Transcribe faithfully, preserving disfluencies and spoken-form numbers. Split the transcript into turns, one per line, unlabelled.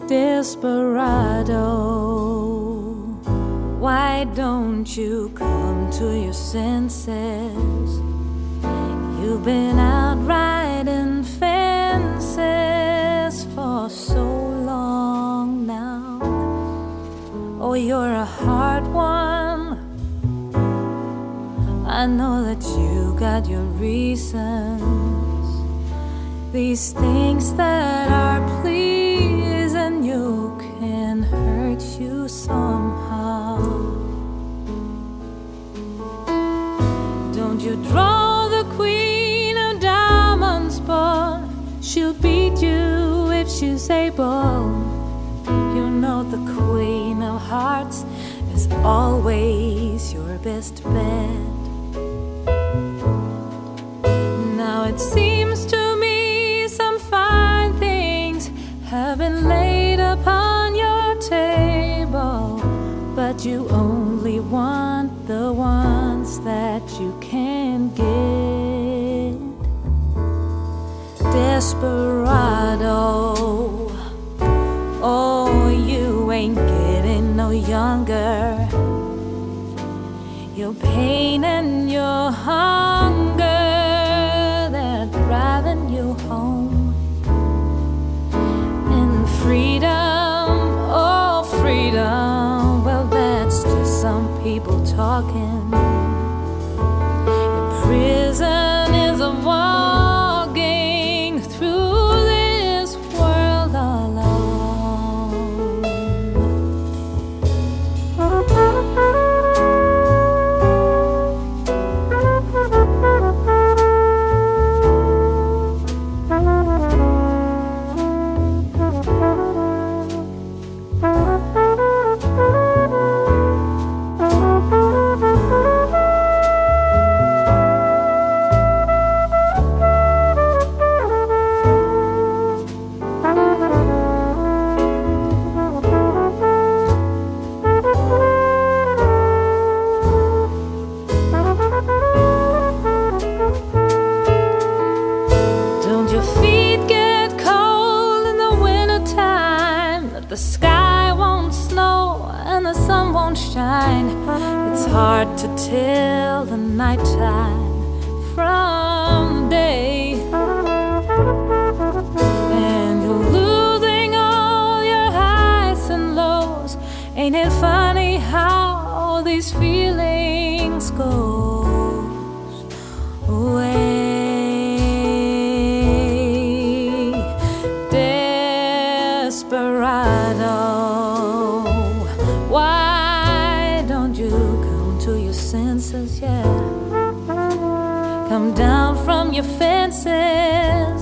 Desperado, why don't you come to your senses? You've been out riding fences for so long now. Oh, you're a hard one. I know that you got your reasons. These things that are pleasing you can hurt you somehow. Don't you draw the queen of diamonds, but she'll beat you if she's able. You know the queen of hearts is always your best bet. Now it seems to me some fine things have been laid upon your table, but you only want the ones that you can get. Desperado, oh, you ain't getting no younger. Your pain and your hunger, they're driving you home. And freedom, oh freedom, well that's just some people talking. Your prison is a walking through this world alone. The sky won't snow and the sun won't shine. It's hard to tell the nighttime from day. And you're losing all your highs and lows. Ain't it funny how these feelings goes away? Desperado, why don't you come to your senses, yeah? Come down from your fences.